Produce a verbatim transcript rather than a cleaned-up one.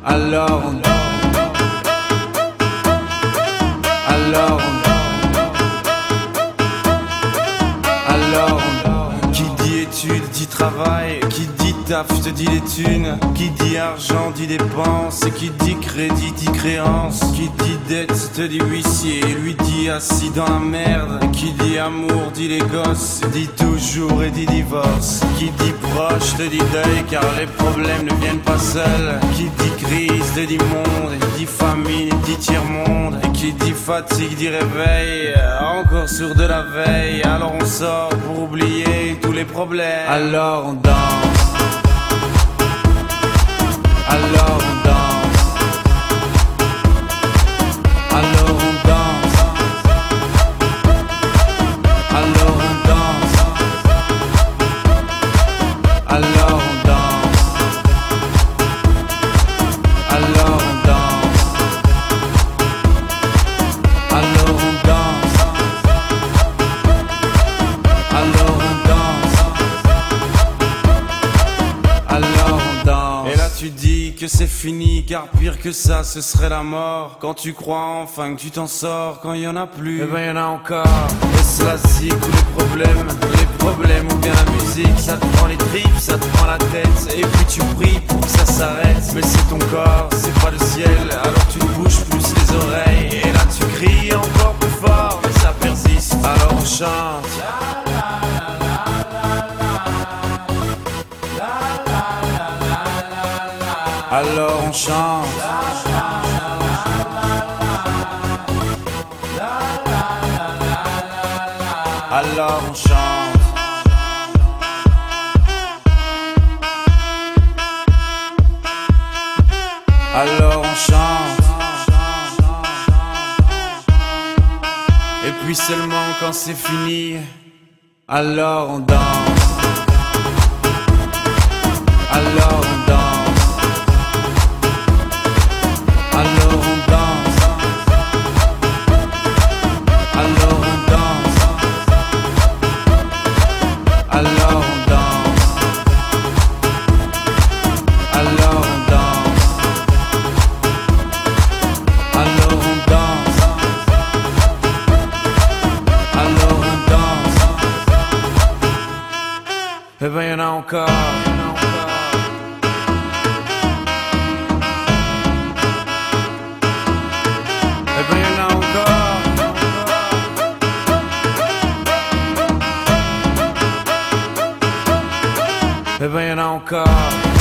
Alors on Alors on Alors on Qui dit études dit travail, qui dit taf te dit les thunes, qui dit argent dit dépenses, et qui dit crédit dit créance, qui dit dette te dit huissier, lui dit assis dans la merde, et qui dit amour dit les gosses, dit toujours et dit divorce, qui dit proche te dit deuil car les problèmes ne viennent pas seuls, qui dit crise te dit monde, et dit famine dit tiers-monde, et qui dit fatigue dit réveil, encore sur de la veille, alors on sort pour oublier tous les problèmes, alors on danse. Alors on danse. Alors on danse. Alors on danse. Alors on danse. Alors on danse. Alors on danse. Alors on danse. Alors on danse. Et là tu dis que c'est fini, car pire que ça ce serait la mort. Quand tu crois enfin que tu t'en sors, quand il y en a plus, eh ben y en a encore. Et cela zik ou les problèmes, les problèmes ou bien la musique, ça te prend les tripes, ça te prend la tête, et puis tu pries pour que ça s'arrête. Mais c'est ton corps, c'est pas le ciel, alors tu te bouges plus les oreilles, et là tu cries encore plus fort, mais ça persiste, alors on chante. Alors on chante. Alors on chante. Alors on chante. Et puis seulement quand c'est fini, alors on danse. Alors on danse. Alors on danse. Alors on danse. Alors on danse. Alors on danse. Alors on danse. Alors on danse. Eh ben y'en a encore. Eh ben y'en a encore.